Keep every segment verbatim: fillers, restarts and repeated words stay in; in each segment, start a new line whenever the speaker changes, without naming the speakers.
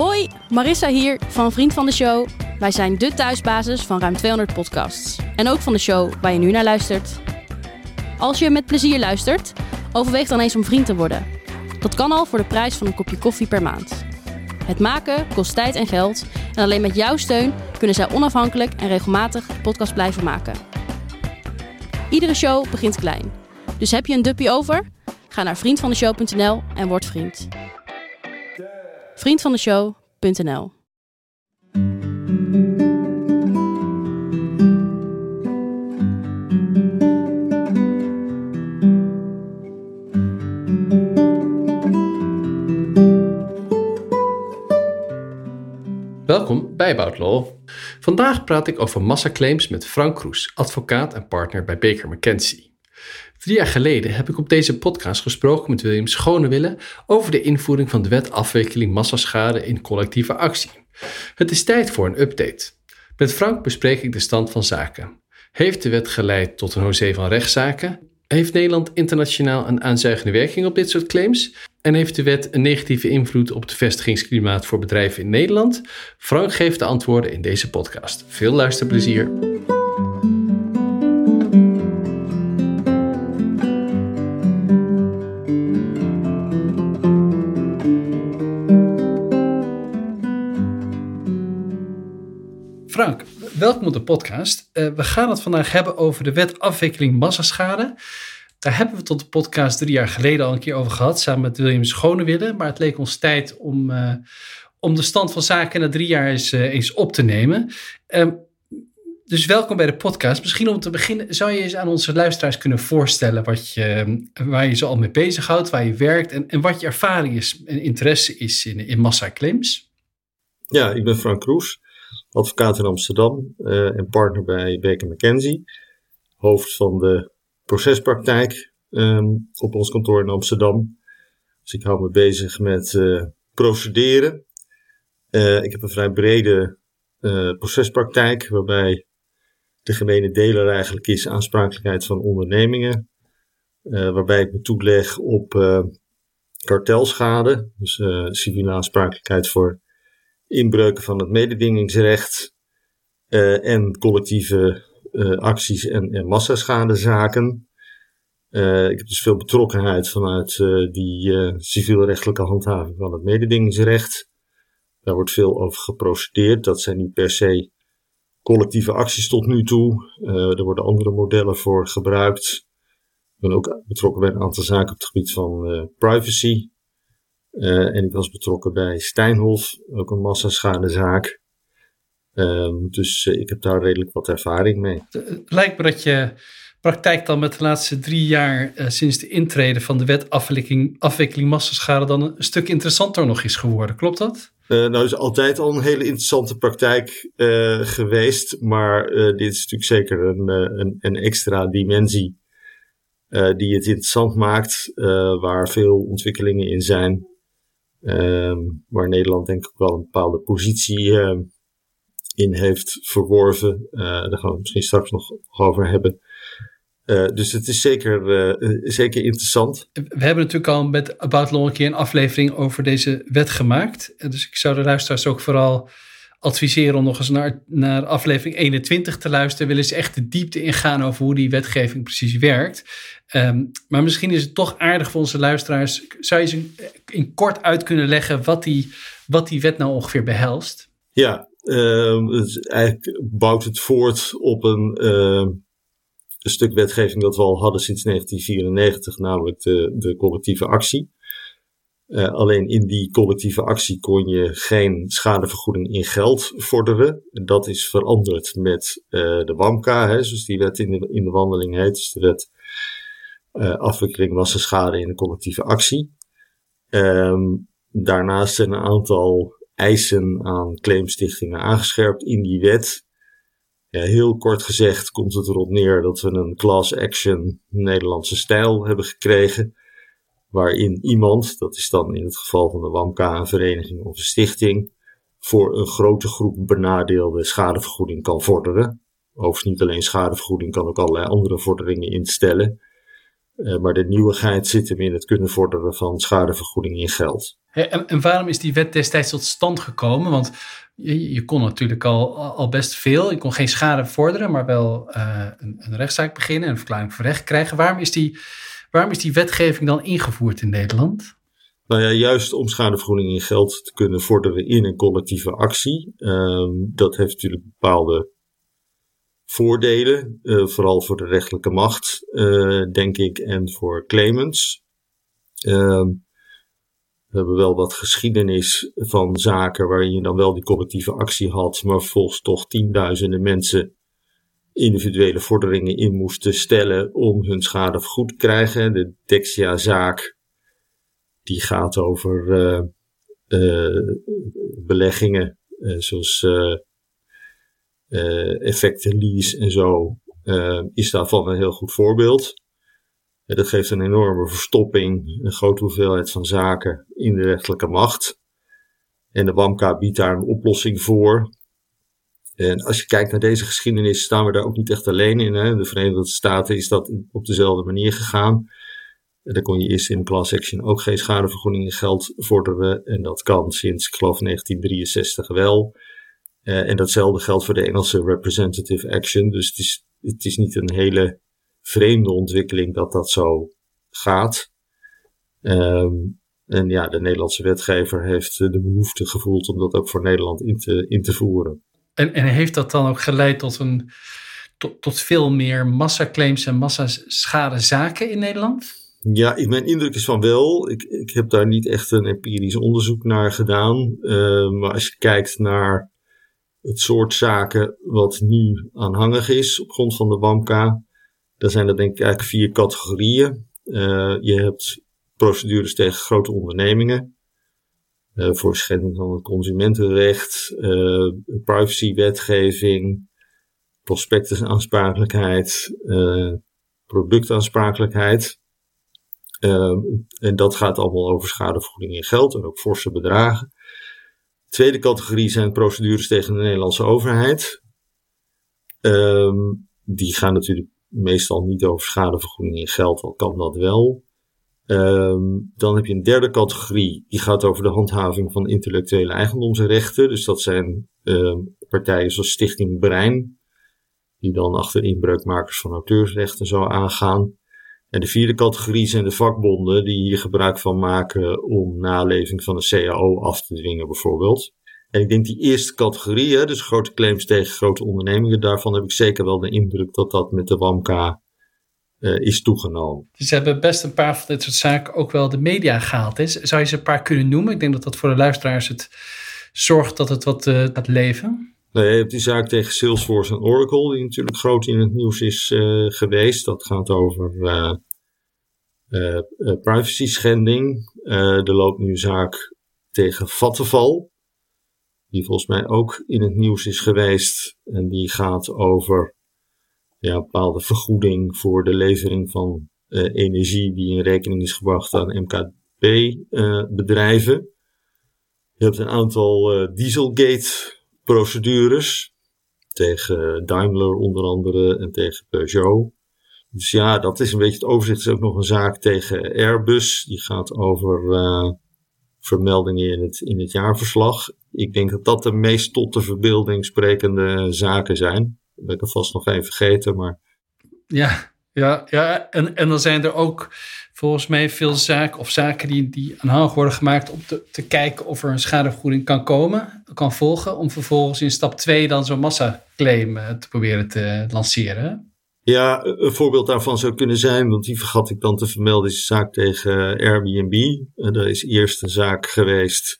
Hoi, Marissa hier van Vriend van de Show. Wij zijn de thuisbasis van ruim tweehonderd podcasts. En ook van de show waar je nu naar luistert. Als je met plezier luistert, overweeg dan eens om vriend te worden. Dat kan al voor de prijs van een kopje koffie per maand. Het maken kost tijd en geld. En alleen met jouw steun kunnen zij onafhankelijk en regelmatig de podcast blijven maken. Iedere show begint klein. Dus heb je een duppie over? Ga naar vriendvandeshow punt n l en word vriend. vriendvandeshow punt n l
Welkom bij About Law. Vandaag praat ik over massaclaims met Frank Kroes, advocaat en partner bij Baker McKenzie. Drie jaar geleden heb ik op deze podcast gesproken met William Schonewille over de invoering van de wet afwikkeling massaschade in collectieve actie. Het is tijd voor een update. Met Frank bespreek ik de stand van zaken. Heeft de wet geleid tot een hoezee van rechtszaken? Heeft Nederland internationaal een aanzuigende werking op dit soort claims? En heeft de wet een negatieve invloed op het vestigingsklimaat voor bedrijven in Nederland? Frank geeft de antwoorden in deze podcast. Veel luisterplezier. Frank, welkom op de podcast. Uh, we gaan het vandaag hebben over de wet afwikkeling massaschade. Daar hebben we tot de podcast drie jaar geleden al een keer over gehad, samen met William Schonewille. Maar het leek ons tijd om, uh, om de stand van zaken na drie jaar eens, uh, eens op te nemen. Um, dus welkom bij de podcast. Misschien om te beginnen, zou je eens aan onze luisteraars kunnen voorstellen wat je, waar je zo al mee bezighoudt, waar je werkt en, en wat je ervaring is en interesse is in, in massaclaims?
Ja, ik ben Frank Kroes, advocaat in Amsterdam uh, en partner bij Baker McKenzie, hoofd van de procespraktijk um, op ons kantoor in Amsterdam. Dus ik hou me bezig met uh, procederen. Uh, ik heb een vrij brede uh, procespraktijk, waarbij de gemene deler eigenlijk is aansprakelijkheid van ondernemingen. Uh, waarbij ik me toeleg op uh, kartelschade, dus uh, civiele aansprakelijkheid voor inbreuken van het mededingingsrecht uh, en collectieve uh, acties en, en massaschadezaken. Uh, ik heb dus veel betrokkenheid vanuit uh, die uh, civielrechtelijke handhaving van het mededingingsrecht. Daar wordt veel over geprocedeerd. Dat zijn niet per se collectieve acties tot nu toe. Uh, er worden andere modellen voor gebruikt. Ik ben ook betrokken bij een aantal zaken op het gebied van uh, privacy. Uh, en ik was betrokken bij Steinhoff, ook een massaschadezaak. Um, dus uh, ik heb daar redelijk wat ervaring mee.
Het lijkt me dat je praktijk dan met de laatste drie jaar uh, sinds de intrede van de wet afwikkeling, afwikkeling massaschade dan een stuk interessanter nog is geworden. Klopt dat?
Uh, nou, het is altijd al een hele interessante praktijk uh, geweest. Maar uh, dit is natuurlijk zeker een, uh, een, een extra dimensie uh, die het interessant maakt. Uh, waar veel ontwikkelingen in zijn. Um, waar Nederland denk ik wel een bepaalde positie uh, in heeft verworven. Uh, daar gaan we het misschien straks nog over hebben. Uh, dus het is zeker, uh, zeker interessant.
We hebben natuurlijk al met About Law een keer een aflevering over deze wet gemaakt. Dus ik zou de luisteraars ook vooral adviseren om nog eens naar, naar aflevering eenentwintig te luisteren. Willen ze echt de diepte ingaan over hoe die wetgeving precies werkt. Um, maar misschien is het toch aardig voor onze luisteraars. Zou je ze in kort uit kunnen leggen wat die, wat die wet nou ongeveer behelst?
Ja, uh, het eigenlijk bouwt het voort op een, uh, een stuk wetgeving dat we al hadden sinds negentien vierennegentig, namelijk de, de collectieve actie. Uh, alleen in die collectieve actie kon je geen schadevergoeding in geld vorderen. Dat is veranderd met uh, de WAMKA, hè, zoals die wet in de, in de wandeling heet. Dus de wet uh, afwikkeling massaschade in de collectieve actie. Um, daarnaast zijn een aantal eisen aan claimstichtingen aangescherpt in die wet. Ja, heel kort gezegd komt het erop neer dat we een class action Nederlandse stijl hebben gekregen. Waarin iemand, dat is dan in het geval van de WAMKA een vereniging of een stichting, voor een grote groep benadeelde schadevergoeding kan vorderen. Overigens niet alleen schadevergoeding, kan ook allerlei andere vorderingen instellen. Uh, maar de nieuwigheid zit hem in het kunnen vorderen van schadevergoeding in geld.
Hey, en, en waarom is die wet destijds tot stand gekomen? Want je, je kon natuurlijk al, al best veel. Je kon geen schade vorderen, maar wel uh, een, een rechtszaak beginnen en een verklaring voor recht krijgen. Waarom is, die, waarom is die wetgeving dan ingevoerd in Nederland?
Nou ja, juist om schadevergoeding in geld te kunnen vorderen in een collectieve actie. Um, dat heeft natuurlijk bepaalde voordelen, uh, vooral voor de rechterlijke macht, uh, denk ik, en voor claimants. Um, we hebben wel wat geschiedenis van zaken waarin je dan wel die collectieve actie had, maar vervolgens toch tienduizenden mensen individuele vorderingen in moesten stellen om hun schade vergoed te krijgen. De Dexia-zaak, die gaat over uh, uh, beleggingen, uh, zoals uh, uh, effecten lease en zo, uh, is daarvan een heel goed voorbeeld. Uh, dat geeft een enorme verstopping, een grote hoeveelheid van zaken in de rechterlijke macht. En de WAMKA biedt daar een oplossing voor. En als je kijkt naar deze geschiedenis, staan we daar ook niet echt alleen in. Hè? De Verenigde Staten is dat op dezelfde manier gegaan. En dan kon je eerst in een class action ook geen schadevergoeding in geld vorderen. En dat kan sinds, ik geloof, negentien drieënzestig wel. Uh, en datzelfde geldt voor de Engelse representative action. Dus het is, het is niet een hele vreemde ontwikkeling dat dat zo gaat. Um, en ja, de Nederlandse wetgever heeft de behoefte gevoeld om dat ook voor Nederland in te, in te voeren.
En, en heeft dat dan ook geleid tot, een, tot, tot veel meer massaclaims en massaschadezaken in Nederland?
Ja, mijn indruk is van wel. Ik, ik heb daar niet echt een empirisch onderzoek naar gedaan. Uh, maar als je kijkt naar het soort zaken wat nu aanhangig is op grond van de WAMKA, dan zijn er denk ik eigenlijk vier categorieën. Uh, je hebt procedures tegen grote ondernemingen. Uh, voor schending van het consumentenrecht, uh, privacywetgeving, prospectusaansprakelijkheid, uh, productaansprakelijkheid. Uh, en dat gaat allemaal over schadevergoeding in geld en ook forse bedragen. De tweede categorie zijn procedures tegen de Nederlandse overheid. Um, die gaan natuurlijk meestal niet over schadevergoeding in geld, al kan dat wel. Um, dan heb je een derde categorie, die gaat over de handhaving van intellectuele eigendomsrechten. Dus dat zijn um, partijen zoals Stichting Brein, die dan achter inbreukmakers van auteursrechten zo aangaan. En de vierde categorie zijn de vakbonden die hier gebruik van maken om naleving van een C A O af te dwingen bijvoorbeeld. En ik denk die eerste categorie, hè, dus grote claims tegen grote ondernemingen, daarvan heb ik zeker wel de indruk dat dat met de WAMKA uh, is toegenomen.
Dus ze hebben best een paar van dit soort zaken ook wel de media gehaald. Hè? Zou je ze een paar kunnen noemen? Ik denk dat dat voor de luisteraars het zorgt dat het wat uh, gaat leven.
Nou, je hebt die zaak tegen Salesforce en Oracle, die natuurlijk groot in het nieuws is uh, geweest. Dat gaat over uh, uh, uh, privacy schending. Uh, er loopt nu een zaak tegen Vattenfall, die volgens mij ook in het nieuws is geweest. En die gaat over ja, een bepaalde vergoeding voor de levering van uh, energie die in rekening is gebracht aan M K B-bedrijven. Uh, je hebt een aantal uh, Dieselgate-procedures tegen Daimler onder andere en tegen Peugeot. Dus ja, dat is een beetje het overzicht. Er is ook nog een zaak tegen Airbus. Die gaat over uh, vermeldingen in het, in het jaarverslag. Ik denk dat dat de meest tot de verbeelding sprekende zaken zijn. Dat ben ik alvast nog even vergeten, maar...
Ja, ja, ja. En, en dan zijn er ook volgens mij veel zaken of zaken die, die aanhangig worden gemaakt om te, te kijken of er een schadevergoeding kan komen, kan volgen, om vervolgens in stap twee dan zo'n massaclaim te proberen te lanceren.
Ja, een voorbeeld daarvan zou kunnen zijn, want die vergat ik dan te vermelden, is een zaak tegen Airbnb. Er is eerst een zaak geweest,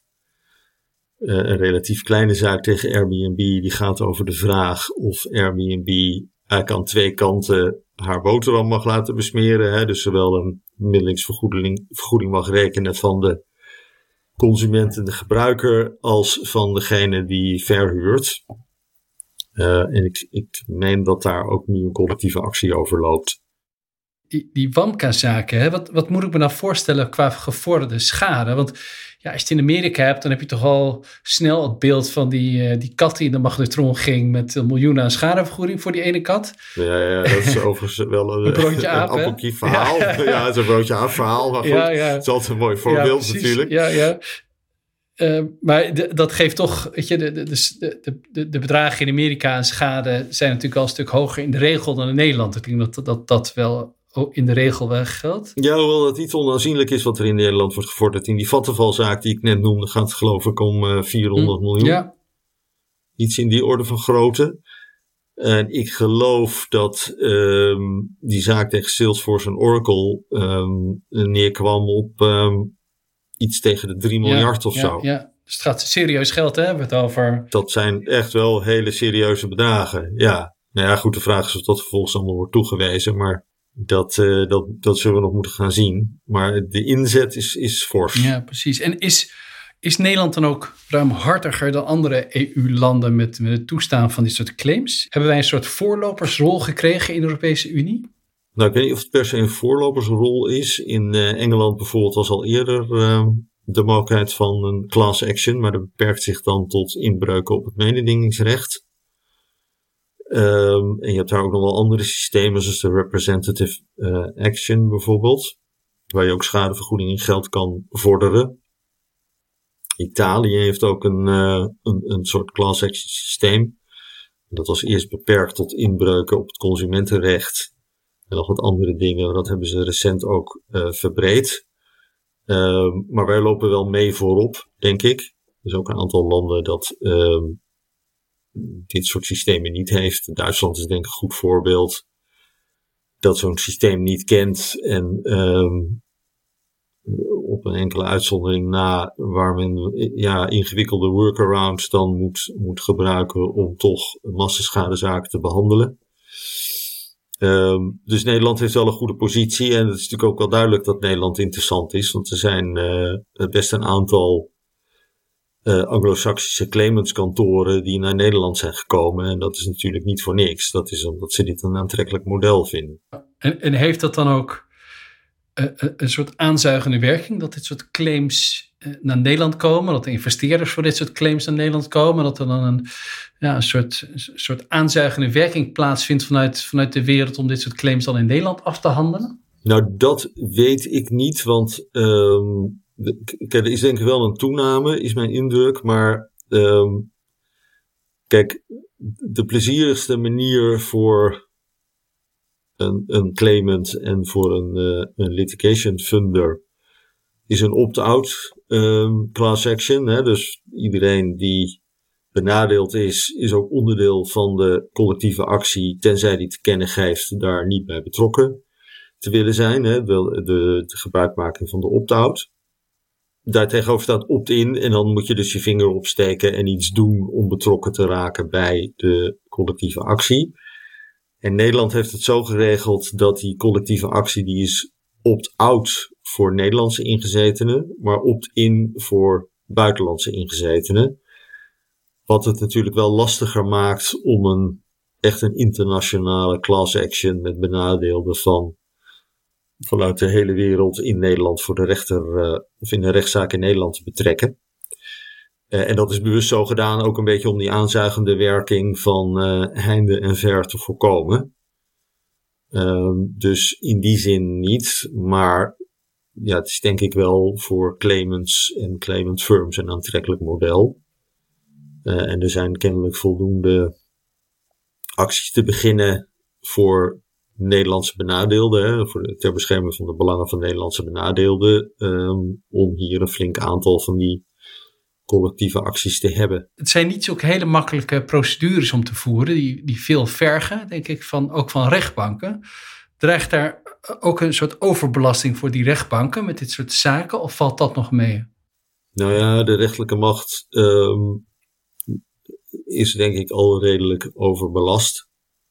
een relatief kleine zaak tegen Airbnb, die gaat over de vraag of Airbnb eigenlijk aan twee kanten haar boterham mag laten besmeren. Hè? Dus zowel een middelingsvergoeding vergoeding mag rekenen van de consument en de gebruiker als van degene die verhuurt. Uh, en ik, ik meen dat daar ook nu een collectieve actie over loopt.
Die, die WAMKA-zaken, hè? Wat, wat moet ik me nou voorstellen qua gevorderde schade? Want ja, als je het in Amerika hebt, dan heb je toch al snel het beeld van die, uh, die kat die in de magnetron ging met een miljoen aan schadevergoeding voor die ene kat.
Ja, ja, dat is overigens wel een,
een broodje aap,
een appelkief verhaal. Ja, ja. ja, het is een broodje aap verhaal, maar goed, ja, ja. Het is altijd een mooi voorbeeld ja, natuurlijk.
Ja, ja.
Uh, maar de, dat geeft toch, weet je, de, de, de, de, de bedragen in Amerika en schade zijn natuurlijk wel een stuk hoger in de regel dan in Nederland. Ik denk dat dat, dat wel in de regel wel geldt.
Ja, hoewel het iets onaanzienlijk is wat er in Nederland wordt gevorderd. In die Vattenfallzaak die ik net noemde gaat het geloof ik om uh, vierhonderd hm. miljoen. Ja. Iets in die orde van grootte. En ik geloof dat um, die zaak tegen Salesforce en Oracle um, neerkwam op um, iets tegen de drie miljard
ja,
of
ja,
zo.
Ja, dus het gaat serieus geld, hè? Hebben we het over.
Dat zijn echt wel hele serieuze bedragen, ja. Nou ja, goed, de vraag is of dat vervolgens allemaal wordt toegewezen, maar dat, uh, dat, dat zullen we nog moeten gaan zien. Maar de inzet is, is fors.
Ja, precies. En is, is Nederland dan ook ruimhartiger dan andere E U-landen met, met het toestaan van dit soort claims? Hebben wij een soort voorlopersrol gekregen in de Europese Unie?
Nou, ik weet niet of het per se een voorlopersrol is. In uh, Engeland bijvoorbeeld was al eerder uh, de mogelijkheid van een class action, maar dat beperkt zich dan tot inbreuken op het mededingingsrecht. Um, en je hebt daar ook nog wel andere systemen, zoals de representative uh, action bijvoorbeeld, waar je ook schadevergoeding in geld kan vorderen. Italië heeft ook een, uh, een, een soort class action systeem. Dat was eerst beperkt tot inbreuken op het consumentenrecht en nog wat andere dingen. Dat hebben ze recent ook uh, verbreed. Uh, maar wij lopen wel mee voorop, denk ik. Er is ook een aantal landen dat uh, dit soort systemen niet heeft. Duitsland is denk ik een goed voorbeeld. Dat zo'n systeem niet kent en uh, op een enkele uitzondering na waar men ja, ingewikkelde workarounds dan moet, moet gebruiken om toch massaschadezaken te behandelen. Um, dus Nederland heeft wel een goede positie en het is natuurlijk ook wel duidelijk dat Nederland interessant is, want er zijn uh, best een aantal uh, Anglo-Saxische claimantskantoren die naar Nederland zijn gekomen en dat is natuurlijk niet voor niks. Dat is omdat ze dit een aantrekkelijk model vinden.
En, en heeft dat dan ook uh, een soort aanzuigende werking, dat dit soort claims uh, naar Nederland komen, dat de investeerders voor dit soort claims naar Nederland komen, dat er dan een, ja, een, soort, een soort aanzuigende werking plaatsvindt vanuit, vanuit de wereld om dit soort claims dan in Nederland af te handelen?
Nou, dat weet ik niet, want um, de, er is denk ik wel een toename, is mijn indruk, maar um, kijk, de plezierigste manier voor een, een claimant en voor een, uh, een litigation funder is een opt-out um, class action. Hè? Dus iedereen die benadeeld is, is ook onderdeel van de collectieve actie, tenzij die te kennen geeft daar niet bij betrokken te willen zijn. Hè? De, de, de gebruikmaking van de opt-out. Daartegenover staat opt-in en dan moet je dus je vinger opsteken en iets doen om betrokken te raken bij de collectieve actie. En Nederland heeft het zo geregeld dat die collectieve actie die is opt-out voor Nederlandse ingezetenen, maar opt-in voor buitenlandse ingezetenen. Wat het natuurlijk wel lastiger maakt om een echt een internationale class action met benadeelden van vanuit de hele wereld in Nederland voor de rechter uh, of in een rechtszaak in Nederland te betrekken. Uh, en dat is bewust zo gedaan ook een beetje om die aanzuigende werking van uh, heinde en ver te voorkomen. Uh, dus in die zin niet, maar ja, het is denk ik wel voor claimants en claimant firms een aantrekkelijk model. Uh, en er zijn kennelijk voldoende acties te beginnen voor Nederlandse benadeelden, hè, voor de, ter bescherming van de belangen van Nederlandse benadeelden, um, om hier een flink aantal van die collectieve acties te hebben.
Het zijn niet zulke hele makkelijke procedures om te voeren, die, die veel vergen, denk ik, van, ook van rechtbanken. Dreigt daar ook een soort overbelasting voor die rechtbanken met dit soort zaken, of valt dat nog mee?
Nou ja, de rechterlijke macht um, is denk ik al redelijk overbelast.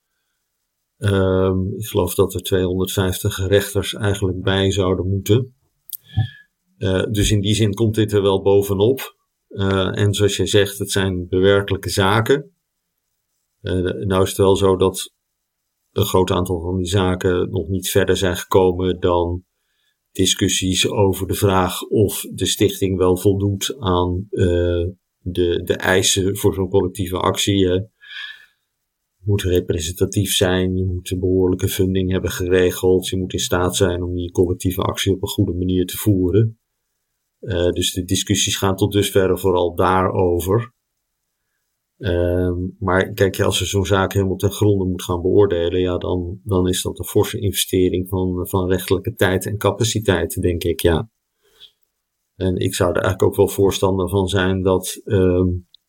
Um, ik geloof dat er tweehonderdvijftig rechters eigenlijk bij zouden moeten. Uh, dus in die zin komt dit er wel bovenop. Uh, en zoals jij zegt, het zijn bewerkelijke zaken. Uh, nou is het wel zo dat een groot aantal van die zaken nog niet verder zijn gekomen dan discussies over de vraag of de stichting wel voldoet aan uh, de, de eisen voor zo'n collectieve actie. Je moet representatief zijn, je moet een behoorlijke funding hebben geregeld, je moet in staat zijn om die collectieve actie op een goede manier te voeren. Uh, dus de discussies gaan tot dusverre vooral daarover. Uh, maar kijk, als je zo'n zaak helemaal ten gronde moet gaan beoordelen, ja, dan, dan is dat een forse investering van, van rechtelijke tijd en capaciteit, denk ik, ja. En ik zou er eigenlijk ook wel voorstander van zijn dat uh,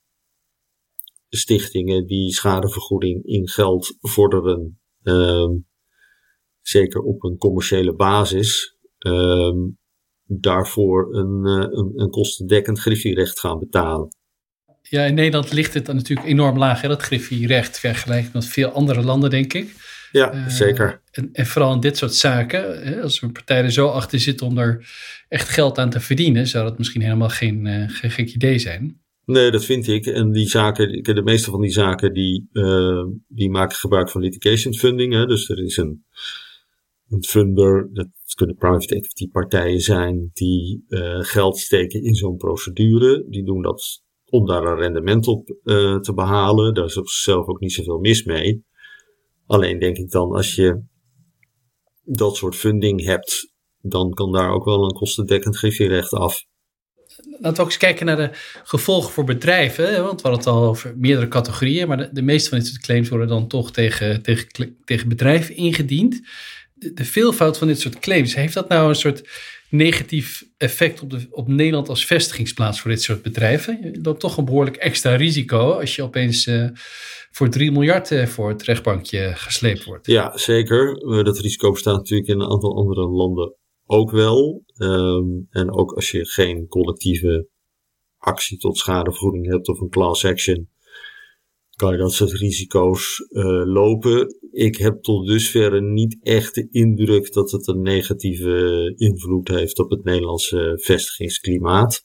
stichtingen die schadevergoeding in geld vorderen, uh, zeker op een commerciële basis, uh, daarvoor een, een, een kostendekkend griffierecht gaan betalen.
Ja, in Nederland ligt het dan natuurlijk enorm laag, hè, dat griffierecht, vergeleken met veel andere landen, denk ik.
Ja,
uh,
zeker.
En, en vooral in dit soort zaken, hè, als een partij er zo achter zit om er echt geld aan te verdienen, zou dat misschien helemaal geen, uh, geen gek idee zijn.
Nee, dat vind ik. En die zaken, de meeste van die zaken, die, uh, die maken gebruik van litigation funding. Hè. Dus er is een, een funder, dat kunnen private equity partijen zijn, die uh, geld steken in zo'n procedure. Die doen dat om daar een rendement op uh, te behalen. Daar is op zichzelf ook niet zoveel mis mee. Alleen denk ik dan, als je dat soort funding hebt, dan kan daar ook wel een kostendekkend griffierecht af.
Laten we ook eens kijken naar de gevolgen voor bedrijven. Want we hadden het al over meerdere categorieën, maar de, de meeste van dit soort claims worden dan toch tegen, tegen, tegen bedrijven ingediend. De, de veelvoud van dit soort claims, heeft dat nou een soort negatief effect op, de, op Nederland als vestigingsplaats voor dit soort bedrijven? Je loopt toch een behoorlijk extra risico als je opeens uh, voor drie miljard uh, voor het rechtbankje gesleept wordt.
Ja, zeker. Uh, dat risico bestaat natuurlijk in een aantal andere landen ook wel. Um, en ook als je geen collectieve actie tot schadevergoeding hebt of een class action, kan je dat soort risico's uh, lopen. Ik heb tot dusverre niet echt de indruk dat het een negatieve invloed heeft op het Nederlandse vestigingsklimaat.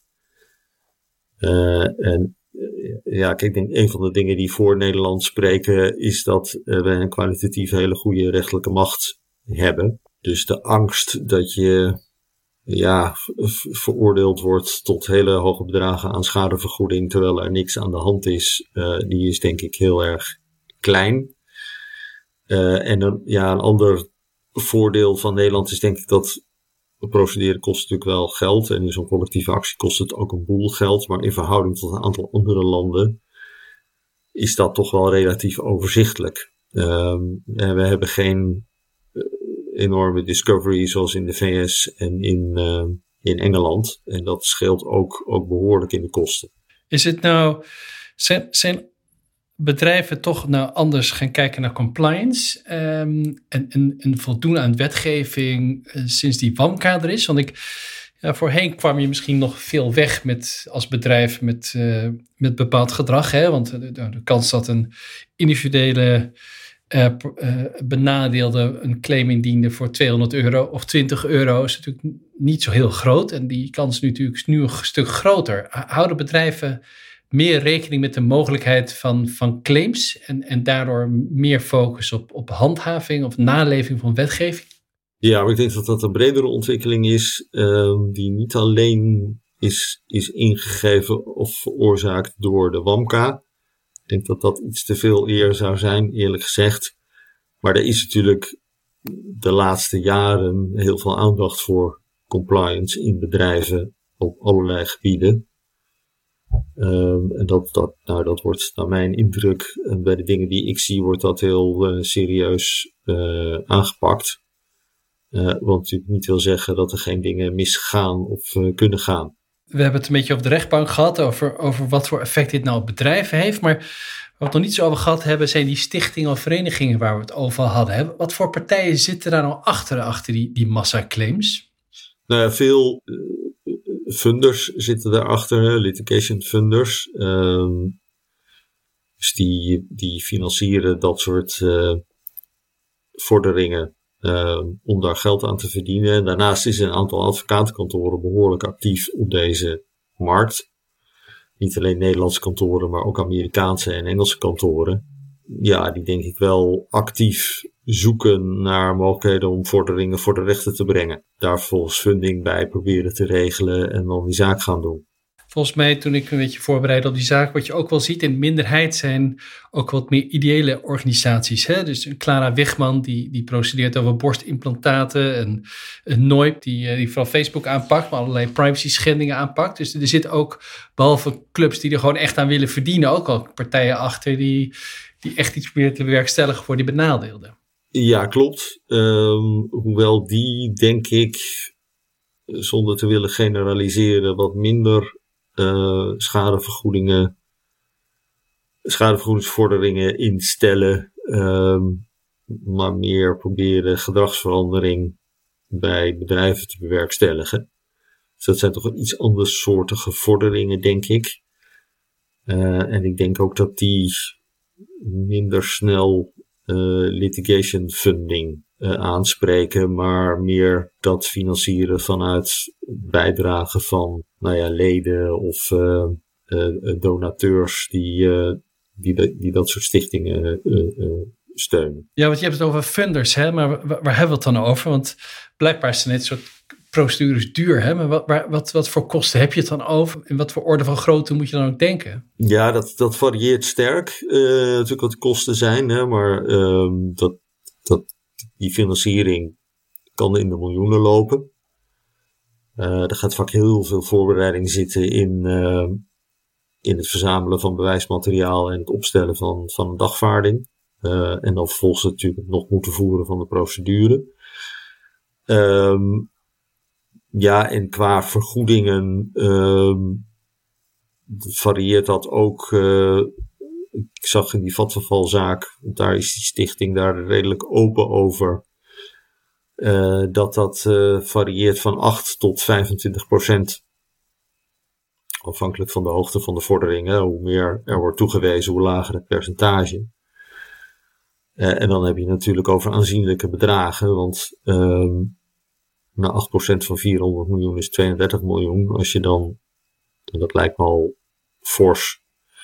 Uh, en ja, kijk, ik denk een van de dingen die voor Nederland spreken is dat uh, wij een kwalitatief hele goede rechtelijke macht hebben. Dus de angst dat je ja, veroordeeld wordt tot hele hoge bedragen aan schadevergoeding terwijl er niks aan de hand is, uh, die is denk ik heel erg klein. Uh, en een, ja, een ander voordeel van Nederland is denk ik dat procederen kost natuurlijk wel geld en in zo'n collectieve actie kost het ook een boel geld, maar in verhouding tot een aantal andere landen is dat toch wel relatief overzichtelijk. Um, en we hebben geen enorme discovery zoals in de V S en in, uh, in Engeland. En dat scheelt ook, ook behoorlijk in de kosten.
Is het nou, zijn, zijn bedrijven toch nou anders gaan kijken naar compliance um, en, en, en voldoen aan wetgeving uh, sinds die W A M K er is? Want ik, ja, voorheen kwam je misschien nog veel weg met als bedrijf met, uh, met bepaald gedrag. Hè? Want de, de kans dat een individuele Uh, uh, benadeelde een claim indiende voor tweehonderd euro of twintig euro is natuurlijk niet zo heel groot. En die kans is natuurlijk nu een stuk groter. Houden bedrijven meer rekening met de mogelijkheid van, van claims en, en daardoor meer focus op, op handhaving of naleving van wetgeving?
Ja, maar ik denk dat dat een bredere ontwikkeling is uh, die niet alleen is, is ingegeven of veroorzaakt door de W A M K. Ik denk dat dat iets te veel eer zou zijn, eerlijk gezegd. Maar er is natuurlijk de laatste jaren heel veel aandacht voor compliance in bedrijven op allerlei gebieden. Um, en dat, dat, nou, dat wordt naar mijn indruk, en bij de dingen die ik zie, wordt dat heel uh, serieus uh, aangepakt. Uh, wat natuurlijk niet wil zeggen dat er geen dingen misgaan of uh, kunnen gaan.
We hebben het een beetje over de rechtbank gehad, over, over wat voor effect dit nou op bedrijven heeft. Maar waar we het nog niet zo over gehad hebben, zijn die stichtingen of verenigingen waar we het over hadden. Wat voor partijen zitten daar nou achter, achter die, die massaclaims?
Nou ja, veel uh, funders zitten daarachter, litigation funders. Um, dus die, die financieren dat soort uh, vorderingen. Uh, om daar geld aan te verdienen. En daarnaast is een aantal advocatenkantoren behoorlijk actief op deze markt. Niet alleen Nederlandse kantoren, maar ook Amerikaanse en Engelse kantoren. Ja, die denk ik wel actief zoeken naar mogelijkheden om vorderingen voor de rechter te brengen. Daar volgens funding bij proberen te regelen en dan die zaak gaan doen.
volgens mij toen ik een beetje voorbereidde op die zaak, wat je ook wel ziet in de minderheid zijn ook wat meer ideële organisaties. Hè? Dus een Clara Wigman die, die procedeert over borstimplantaten. En een Noip die, die vooral Facebook aanpakt, maar allerlei privacy schendingen aanpakt. Dus er zitten ook, behalve clubs die er gewoon echt aan willen verdienen, ook al partijen achter die, die echt iets proberen te bewerkstelligen voor die benadeelden.
Ja, klopt. Um, hoewel die, denk ik, zonder te willen generaliseren, wat minder uh, schadevergoedingen, schadevergoedingsvorderingen instellen, um, maar meer proberen gedragsverandering bij bedrijven te bewerkstelligen. Dus dat zijn toch een iets andersoortige vorderingen, denk ik. Uh, en ik denk ook dat die minder snel uh, litigation funding uh, aanspreken, maar meer dat financieren vanuit bijdragen van nou ja, leden of uh, uh, donateurs die, uh, die, de, die dat soort stichtingen uh, uh, steunen.
Ja, want je hebt het over funders, hè? Maar waar, waar hebben we het dan over? Want blijkbaar zijn dit soort procedures duur, hè? Maar wat, waar, wat, wat voor kosten heb je het dan over? En wat voor orde van grootte moet je dan ook denken?
Ja, dat, dat varieert sterk. Uh, natuurlijk wat de kosten zijn, hè? Maar uh, dat, dat, die financiering kan in de miljoenen lopen. Uh, er gaat vaak heel veel voorbereiding zitten in, uh, in het verzamelen van bewijsmateriaal en het opstellen van, van een dagvaarding. Uh, en dan vervolgens natuurlijk nog moeten voeren van de procedure. Um, ja, en qua vergoedingen um, varieert dat ook. Uh, ik zag in die vattenvalzaak, daar is die stichting daar redelijk open over. Uh, dat dat uh, varieert van acht tot vijfentwintig procent. Afhankelijk van de hoogte van de vordering. Hè. Hoe meer er wordt toegewezen, hoe lager het percentage. Uh, en dan heb je natuurlijk over aanzienlijke bedragen. Want um, nou, acht procent van vierhonderd miljoen is tweeëndertig miljoen. Als je dan, en dat lijkt me al fors,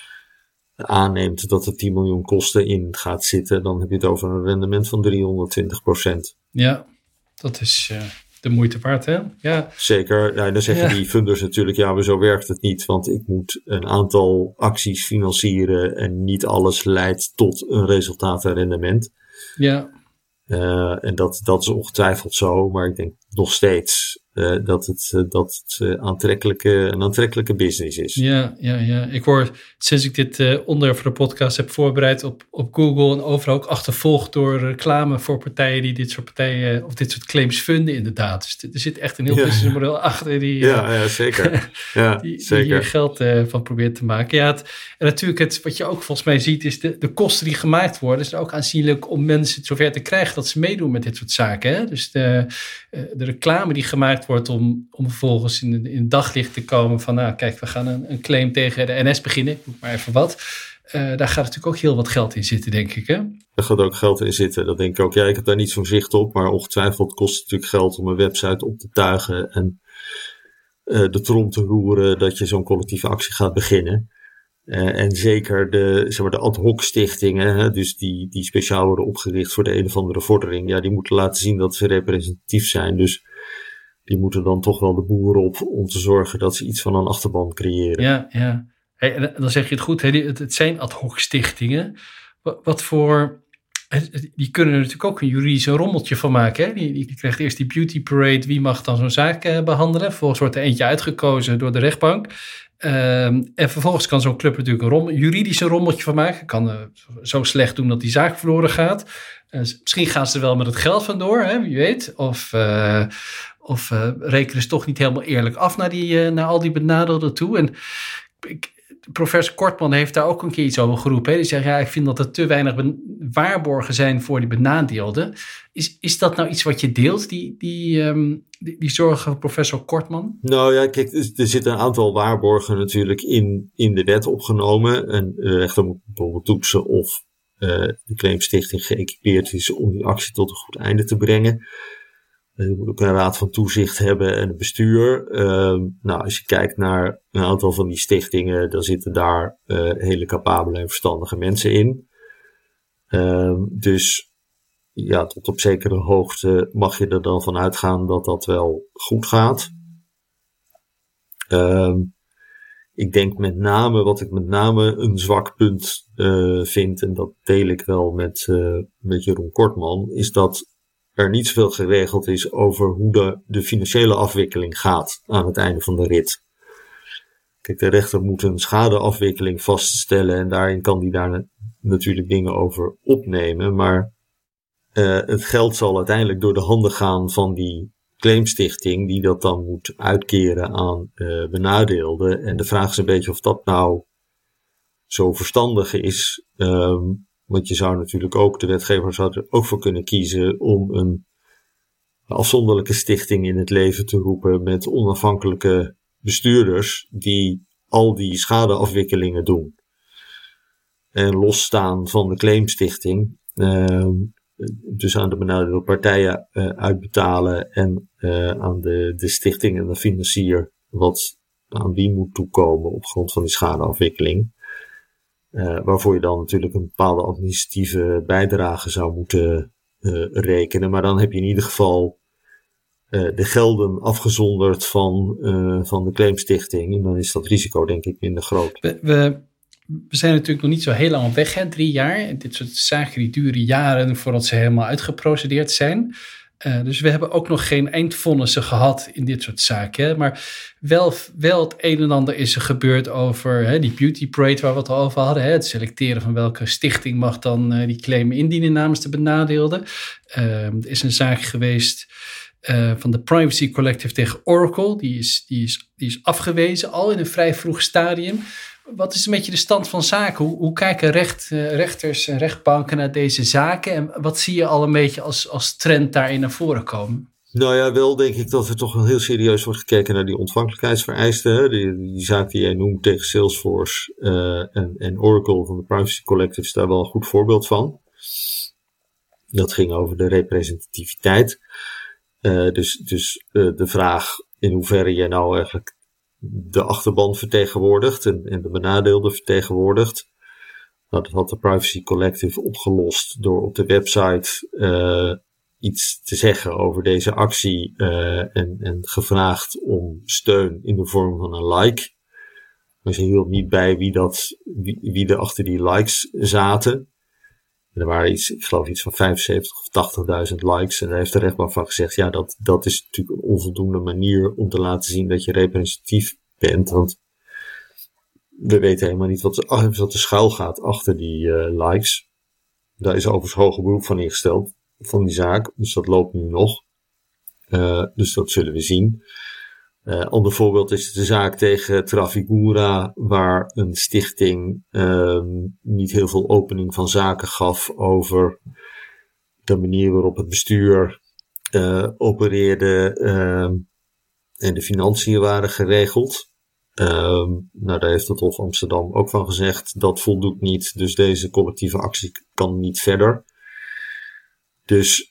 aanneemt dat er tien miljoen kosten in gaat zitten, dan heb je het over een rendement van driehonderdtwintig procent.
Ja, dat is uh, de moeite waard, hè? Ja.
Zeker. Nou, dan zeggen
Ja.
die funders natuurlijk, ja, maar zo werkt het niet, want ik moet een aantal acties financieren en niet alles leidt tot een resultaat en rendement.
Ja.
Uh, en dat, dat is ongetwijfeld zo, maar ik denk nog steeds uh, dat het, uh, dat het uh, aantrekkelijke, een aantrekkelijke business is.
Ja, ja, ja. Ik hoor, sinds ik dit uh, onderwerp voor de podcast heb voorbereid op, op Google en overal ook achtervolgd door reclame voor partijen die dit soort partijen of dit soort claims funden inderdaad. Dus er zit echt een heel
Ja.
businessmodel achter die, uh,
Ja, ja, zeker. Ja,
die, die
zeker.
hier geld uh, van probeert te maken. Ja, het, en natuurlijk het, wat je ook volgens mij ziet is de, de kosten die gemaakt worden, is ook aanzienlijk om mensen zover te krijgen dat ze meedoen met dit soort zaken. Hè? Dus de, de reclame die gemaakt wordt om, om vervolgens in, in het daglicht te komen van, nou kijk, we gaan een, een claim tegen de N S beginnen, ik moet maar even wat. Uh, daar gaat natuurlijk ook heel wat geld in zitten, denk ik. Hè?
Er gaat ook geld in zitten, dat denk ik ook. Ja, ik heb daar niet zo'n zicht op, maar ongetwijfeld kost het natuurlijk geld om een website op te tuigen en uh, de trom te roeren dat je zo'n collectieve actie gaat beginnen. Uh, en zeker de, zeg maar, de ad hoc stichtingen, hè, dus die, die speciaal worden opgericht voor de een of andere vordering, ja, die moeten laten zien dat ze representatief zijn. Dus die moeten dan toch wel de boer op om te zorgen dat ze iets van een achterban creëren.
Ja, ja. Hey, en dan zeg je het goed, hè? Het, het zijn ad hoc stichtingen. Wat, wat voor... Die kunnen er natuurlijk ook een juridisch rommeltje van maken. Hè? Die, die krijgt eerst die beauty parade. Wie mag dan zo'n zaak uh, behandelen? Vervolgens wordt er eentje uitgekozen door de rechtbank. Um, en vervolgens kan zo'n club natuurlijk een rommel, juridisch een rommeltje van maken. Kan uh, zo slecht doen dat die zaak verloren gaat. Uh, misschien gaan ze er wel met het geld vandoor, hè? Wie weet. Of, uh, of uh, rekenen ze toch niet helemaal eerlijk af naar, die, uh, naar al die benadelden toe. En ik, professor Kortman heeft daar ook een keer iets over geroepen. Hè? Die zegt, ja, ik vind dat er te weinig ben- waarborgen zijn voor die benadeelden. Is, is dat nou iets wat je deelt, die, die, um, die, die zorgen van professor Kortman?
Nou ja, kijk, er zitten een aantal waarborgen natuurlijk in, in de wet opgenomen. En de rechter moet bijvoorbeeld toetsen of uh, de claimstichting geëquipeerd is om die actie tot een goed einde te brengen. Je moet ook een raad van toezicht hebben en een bestuur. Uh, nou, als je kijkt naar een aantal van die stichtingen, dan zitten daar uh, hele capabele en verstandige mensen in. Uh, dus ja, tot op zekere hoogte mag je er dan van uitgaan dat dat wel goed gaat. Uh, ik denk met name, wat ik met name een zwak punt uh, vind, en dat deel ik wel met, uh, met Jeroen Kortman, is dat er niet zoveel geregeld is over hoe de, de financiële afwikkeling gaat aan het einde van de rit. Kijk, de rechter moet een schadeafwikkeling vaststellen en daarin kan die daar natuurlijk dingen over opnemen, maar uh, het geld zal uiteindelijk door de handen gaan van die claimstichting die dat dan moet uitkeren aan uh, benadeelden. En de vraag is een beetje of dat nou zo verstandig is. Um, want je zou natuurlijk ook, de wetgever zou er ook voor kunnen kiezen om een afzonderlijke stichting in het leven te roepen met onafhankelijke bestuurders die al die schadeafwikkelingen doen. En losstaan van de claimstichting. Um, dus aan de benadeelde partijen uh, uitbetalen en uh, aan de, de stichting en de financier wat aan wie moet toekomen op grond van die schadeafwikkeling. Uh, waarvoor je dan natuurlijk een bepaalde administratieve bijdrage zou moeten uh, rekenen. Maar dan heb je in ieder geval uh, de gelden afgezonderd van, uh, van de claimstichting. En dan is dat risico denk ik minder groot.
We, we, we zijn natuurlijk nog niet zo heel lang op weg, hè? Drie jaar. Dit soort zaken die duren jaren voordat ze helemaal uitgeprocedeerd zijn. Uh, dus we hebben ook nog geen eindvonnissen gehad in dit soort zaken. Hè? Maar wel, wel het een en ander is er gebeurd over hè, die beauty parade waar we het al over hadden. Hè? Het selecteren van welke stichting mag dan uh, die claim indienen namens de benadeelden. Uh, er is een zaak geweest uh, van de Privacy Collective tegen Oracle. Die is, die, is, die is afgewezen al in een vrij vroeg stadium. Wat is een beetje de stand van zaken? Hoe, hoe kijken recht, uh, rechters en rechtbanken naar deze zaken? En wat zie je al een beetje als, als trend daarin naar voren komen?
Nou ja, wel denk ik dat er toch wel heel serieus wordt gekeken naar die ontvankelijkheidsvereisten. Hè? Die, die zaak die jij noemt tegen Salesforce uh, en, en Oracle van de Privacy Collective is daar wel een goed voorbeeld van. Dat ging over de representativiteit. Uh, dus dus uh, de vraag in hoeverre je nou eigenlijk de achterban vertegenwoordigt en, en de benadeelde vertegenwoordigt. Nou, dat had de Privacy Collective opgelost door op de website uh, iets te zeggen over deze actie uh, en, en gevraagd om steun in de vorm van een like. Maar ze hield niet bij wie, dat, wie, wie er achter die likes zaten. En er waren iets, ik geloof iets van vijfenzeventig of tachtigduizend likes. En daar heeft de rechtbank van gezegd, ja, dat, dat is natuurlijk een onvoldoende manier om te laten zien dat je representatief bent. Want we weten helemaal niet wat, wat er schuil gaat achter die uh, likes. Daar is overigens hoger beroep van ingesteld, van die zaak. Dus dat loopt nu nog. Uh, dus dat zullen we zien. Uh, ander voorbeeld is de zaak tegen Trafigura, waar een stichting um, niet heel veel opening van zaken gaf over de manier waarop het bestuur uh, opereerde uh, en de financiën waren geregeld. Um, nou, daar heeft het Hof Amsterdam ook van gezegd, dat voldoet niet, dus deze collectieve actie kan niet verder. Dus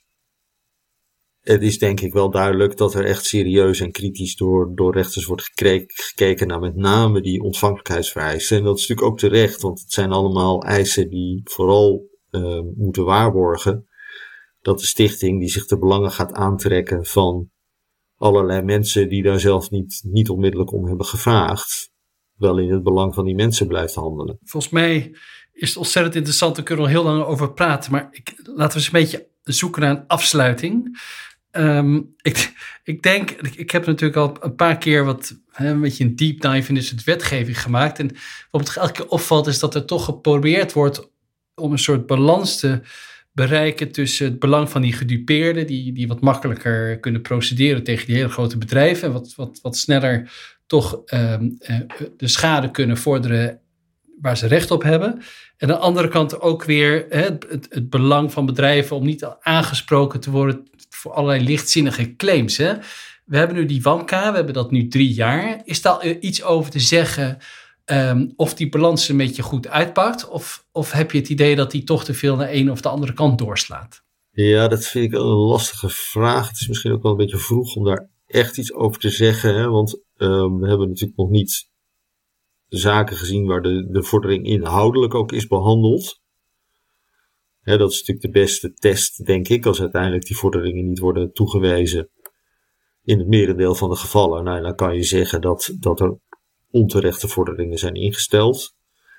het is denk ik wel duidelijk dat er echt serieus en kritisch door, door rechters wordt gekeken, gekeken naar met name die ontvankelijkheidsvereisten. En dat is natuurlijk ook terecht, want het zijn allemaal eisen die vooral uh, moeten waarborgen dat de stichting die zich de belangen gaat aantrekken van allerlei mensen die daar zelf niet, niet onmiddellijk om hebben gevraagd, wel in het belang van die mensen blijft handelen.
Volgens mij is het ontzettend interessant, daar kunnen we al heel lang over praten, maar ik, laten we eens een beetje zoeken naar een afsluiting. Um, ik, ik denk, ik, ik heb natuurlijk al een paar keer wat, hè, een beetje een deep dive in dus het wetgeving gemaakt. En wat me elke keer opvalt is dat er toch geprobeerd wordt om een soort balans te bereiken tussen het belang van die gedupeerden, die, die wat makkelijker kunnen procederen tegen die hele grote bedrijven en wat, wat, wat sneller toch um, uh, de schade kunnen vorderen waar ze recht op hebben. En aan de andere kant ook weer hè, het, het belang van bedrijven om niet aangesproken te worden voor allerlei lichtzinnige claims. Hè. We hebben nu die WAMKA, we hebben dat nu drie jaar. Is daar iets over te zeggen um, of die balans een beetje goed uitpakt? Of, of heb je het idee dat die toch te veel naar een of de andere kant doorslaat?
Ja, dat vind ik een lastige vraag. Het is misschien ook wel een beetje vroeg om daar echt iets over te zeggen. Hè? Want um, we hebben natuurlijk nog niet zaken gezien waar de, de vordering inhoudelijk ook is behandeld. Hè, dat is natuurlijk de beste test, denk ik, als uiteindelijk die vorderingen niet worden toegewezen in het merendeel van de gevallen. Nou, dan kan je zeggen dat, dat er onterechte vorderingen zijn ingesteld.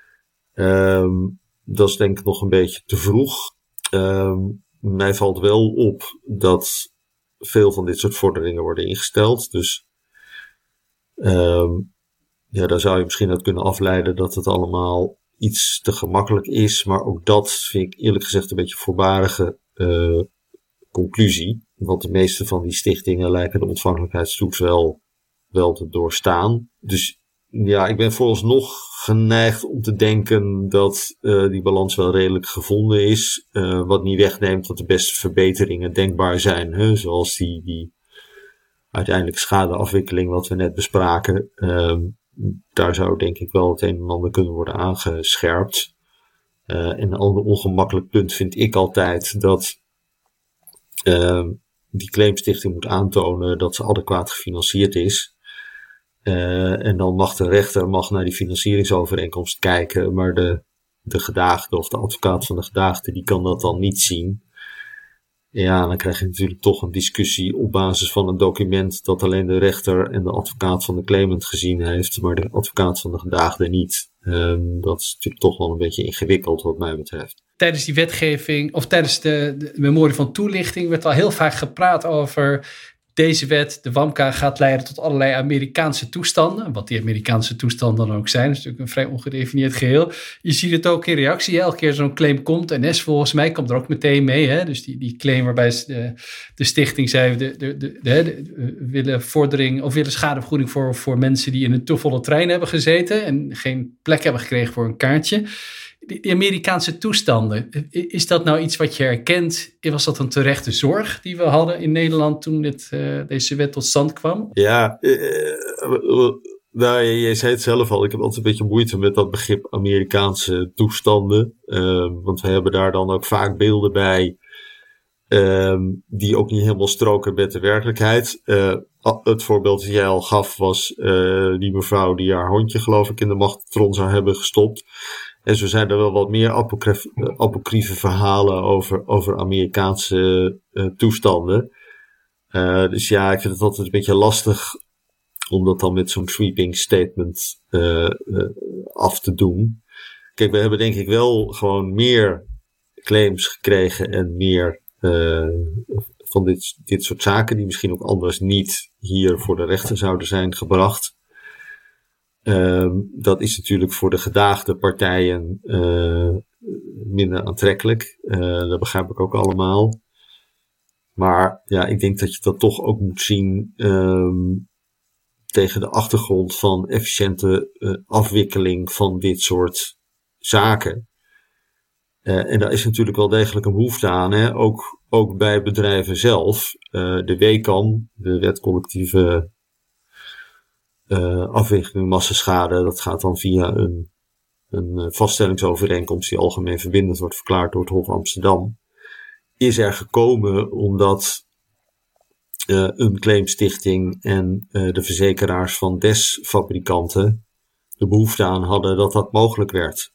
Um, dat is denk ik nog een beetje te vroeg. Um, mij valt wel op dat veel van dit soort vorderingen worden ingesteld. Dus um, ja, daar zou je misschien uit kunnen afleiden dat het allemaal iets te gemakkelijk is. Maar ook dat vind ik eerlijk gezegd een beetje voorbarige uh, conclusie. Want de meeste van die stichtingen lijken de ontvankelijkheidstoets wel, wel te doorstaan. Dus ja, ik ben vooralsnog geneigd om te denken dat uh, die balans wel redelijk gevonden is. Uh, wat niet wegneemt dat de beste verbeteringen denkbaar zijn. Hè? Zoals die, die uiteindelijk schadeafwikkeling wat we net bespraken. Uh, daar zou denk ik wel het een en ander kunnen worden aangescherpt. Uh, en een ander ongemakkelijk punt vind ik altijd dat uh, die claimstichting moet aantonen dat ze adequaat gefinancierd is. Uh, en dan mag de rechter mag naar die financieringsovereenkomst kijken, maar de, de gedaagde of de advocaat van de gedaagde die kan dat dan niet zien. Ja, dan krijg je natuurlijk toch een discussie op basis van een document dat alleen de rechter en de advocaat van de claimant gezien heeft, maar de advocaat van de gedaagde niet. Um, dat is natuurlijk toch wel een beetje ingewikkeld wat mij betreft.
Tijdens die wetgeving, of tijdens de, de memorie van toelichting, werd al heel vaak gepraat over deze wet, de WAMKA, gaat leiden tot allerlei Amerikaanse toestanden. Wat die Amerikaanse toestanden dan ook zijn. Dat is natuurlijk een vrij ongedefinieerd geheel. Je ziet het ook in reactie. Elke keer zo'n claim komt. En S volgens mij komt er ook meteen mee. Hè? Dus die, die claim waarbij de, de stichting zei, de, de, de, de, de, willen vordering of willen schadevergoeding voor, voor mensen die in een te volle trein hebben gezeten en geen plek hebben gekregen voor een kaartje. Die Amerikaanse toestanden, is dat nou iets wat je herkent? Was dat een terechte zorg die we hadden in Nederland toen dit, uh, deze wet tot stand kwam?
Ja, uh, uh, nou, je, je zei het zelf al. Ik heb altijd een beetje moeite met dat begrip Amerikaanse toestanden. Uh, want we hebben daar dan ook vaak beelden bij uh, die ook niet helemaal stroken met de werkelijkheid. Uh, het voorbeeld dat jij al gaf was uh, die mevrouw die haar hondje geloof ik in de magnetron zou hebben gestopt. En zo zijn er wel wat meer apocryf, apocryfe verhalen over, over Amerikaanse uh, toestanden. Uh, dus ja, ik vind het altijd een beetje lastig om dat dan met zo'n sweeping statement uh, uh, af te doen. Kijk, we hebben denk ik wel gewoon meer claims gekregen en meer uh, van dit, dit soort zaken die misschien ook anders niet hier voor de rechter zouden zijn gebracht. Um, dat is natuurlijk voor de gedaagde partijen uh, minder aantrekkelijk. Uh, dat begrijp ik ook allemaal. Maar ja, ik denk dat je dat toch ook moet zien um, tegen de achtergrond van efficiënte uh, afwikkeling van dit soort zaken. Uh, en daar is natuurlijk wel degelijk een behoefte aan, hè? Ook, ook bij bedrijven zelf. Uh, de W K A M, de wet collectieve Uh, afwikkeling massaschade, dat gaat dan via een, een vaststellingsovereenkomst die algemeen verbindend wordt verklaard door het Hof Amsterdam. Is er gekomen omdat uh, een claimstichting en uh, de verzekeraars van desfabrikanten de behoefte aan hadden dat dat mogelijk werd.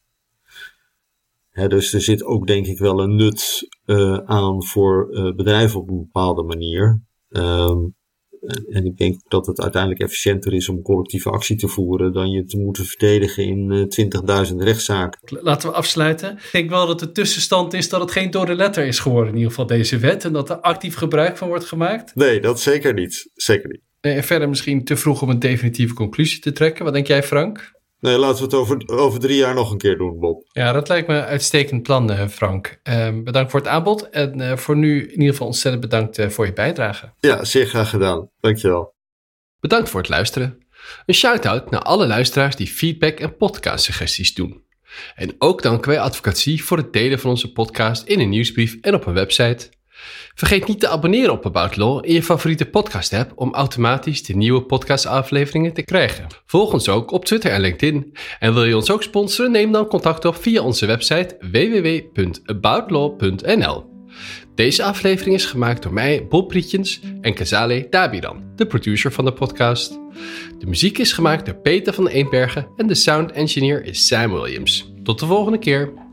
Hè, dus er zit ook denk ik wel een nut uh, aan voor uh, bedrijven op een bepaalde manier. Um, En ik denk dat het uiteindelijk efficiënter is om collectieve actie te voeren dan je te moeten verdedigen in uh, twintigduizend rechtszaken.
Laten we afsluiten. Ik denk wel dat de tussenstand is dat het geen dode letter is geworden, in ieder geval deze wet. En dat er actief gebruik van wordt gemaakt.
Nee, dat zeker niet. Zeker niet.
En verder misschien te vroeg om een definitieve conclusie te trekken. Wat denk jij, Frank?
Nee, laten we het over, over drie jaar nog een keer doen, Bob.
Ja, dat lijkt me een uitstekend plan, Frank. Uh, bedankt voor het aanbod. En uh, voor nu in ieder geval ontzettend bedankt uh, voor je bijdrage.
Ja, zeer graag gedaan. Dankjewel.
Bedankt voor het luisteren. Een shout-out naar alle luisteraars die feedback en podcastsuggesties doen. En ook danken wij Advocatie voor het delen van onze podcast in een nieuwsbrief en op een website. Vergeet niet te abonneren op About Law in je favoriete podcast-app om automatisch de nieuwe podcastafleveringen te krijgen. Volg ons ook op Twitter en LinkedIn. En wil je ons ook sponsoren? Neem dan contact op via onze website w w w punt about law punt n l. Deze aflevering is gemaakt door mij, Bob Rietjens en Kezale Dabiran, de producer van de podcast. De muziek is gemaakt door Peter van Eenbergen en de sound engineer is Sam Williams. Tot de volgende keer.